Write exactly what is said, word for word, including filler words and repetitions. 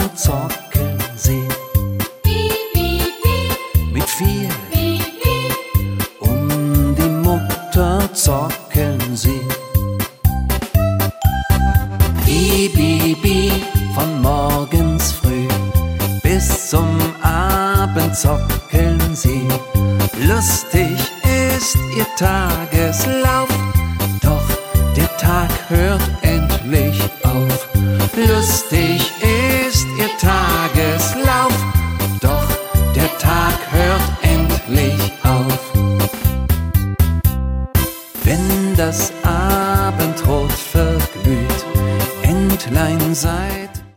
Mutter zocken sie. Mit vier um die Mutter zocken sie. Bi, bi, bi, von morgens früh bis zum Abend zocken sie. Lustig ist ihr Tageslauf,